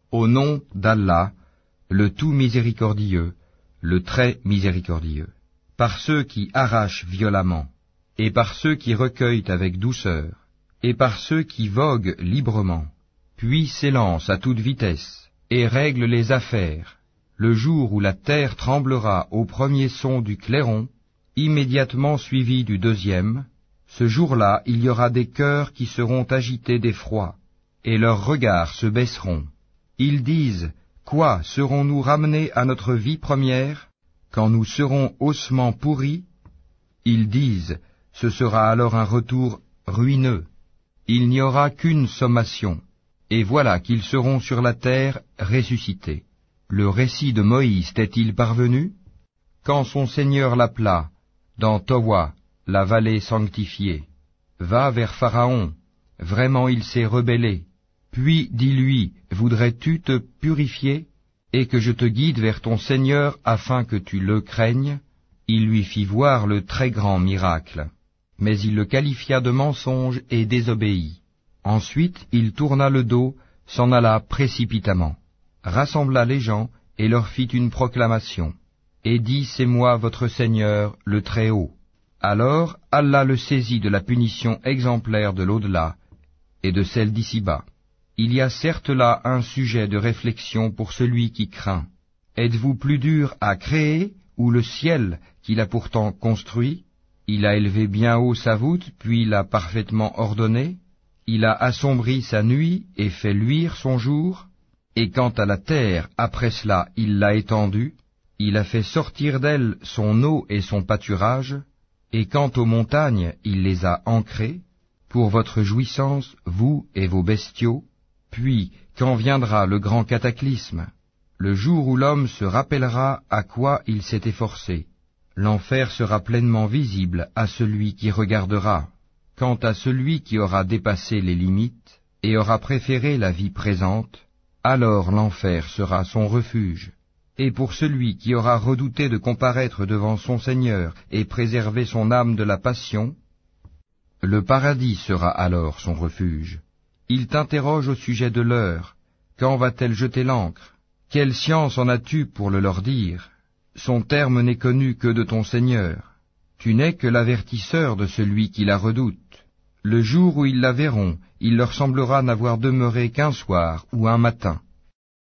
Au nom d'Allah, le tout miséricordieux, le très miséricordieux. Par ceux qui arrachent violemment, et par ceux qui recueillent avec douceur, et par ceux qui voguent librement, puis s'élancent à toute vitesse, et règlent les affaires, le jour où la terre tremblera au premier son du clairon, immédiatement suivi du deuxième, ce jour-là il y aura des cœurs qui seront agités d'effroi, et leurs regards se baisseront. Ils disent, quoi, serons-nous ramenés à notre vie première, quand nous serons ossements pourris? Ils disent, ce sera alors un retour ruineux. Il n'y aura qu'une sommation, et voilà qu'ils seront sur la terre ressuscités. Le récit de Moïse t'est-il parvenu? Quand son Seigneur l'appela, dans Towa, la vallée sanctifiée, va vers Pharaon, vraiment il s'est rebellé. Puis dis-lui, voudrais-tu te purifier, et que je te guide vers ton Seigneur afin que tu le craignes? Il lui fit voir le très grand miracle. Mais il le qualifia de mensonge et désobéit. Ensuite il tourna le dos, s'en alla précipitamment, rassembla les gens et leur fit une proclamation, et dit, c'est moi votre Seigneur, le Très-Haut. Alors Allah le saisit de la punition exemplaire de l'au-delà et de celle d'ici-bas. Il y a certes là un sujet de réflexion pour celui qui craint. Êtes-vous plus dur à créer ou le ciel qu'il a pourtant construit? Il a élevé bien haut sa voûte, puis l'a parfaitement ordonnée. Il a assombri sa nuit et fait luire son jour. Et quant à la terre, après cela, il l'a étendue. Il a fait sortir d'elle son eau et son pâturage. Et quant aux montagnes, il les a ancrées, pour votre jouissance, vous et vos bestiaux. Puis, quand viendra le grand cataclysme, le jour où l'homme se rappellera à quoi il s'est efforcé, l'enfer sera pleinement visible à celui qui regardera. Quant à celui qui aura dépassé les limites et aura préféré la vie présente, alors l'enfer sera son refuge. Et pour celui qui aura redouté de comparaître devant son Seigneur et préservé son âme de la passion, le paradis sera alors son refuge. Il t'interroge au sujet de l'heure. Quand va-t-elle jeter l'ancre? Quelle science en as-tu pour le leur dire? Son terme n'est connu que de ton Seigneur. Tu n'es que l'avertisseur de celui qui la redoute. Le jour où ils la verront, il leur semblera n'avoir demeuré qu'un soir ou un matin.